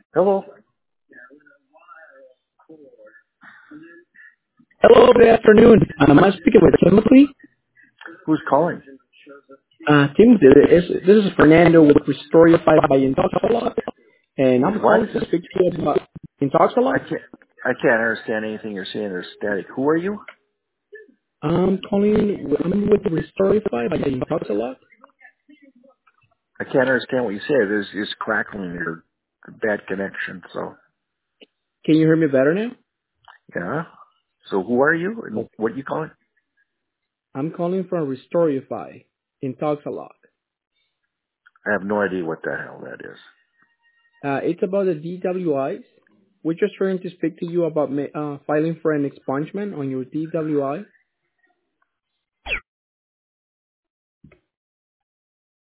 Hello. Hello, good afternoon. I'm speaking with Timothy. Who's calling? Timothy, this is Fernando with Restorify by Intoxalot, and With I'm what? calling to speak to you about I Intoxalot. can't. I can't understand anything you're saying. There's static. Who are you? I'm with Restorify by Intoxalot. I can't understand what you say. There's just crackling or bad connection. So Can you hear me better now? yeah. So who are you and Okay. what are you calling? I'm calling from Restorify Intoxalot. I have no idea what the hell that is. It's about the DWIs. We're just trying to speak to you about filing for an expungement on your DWI.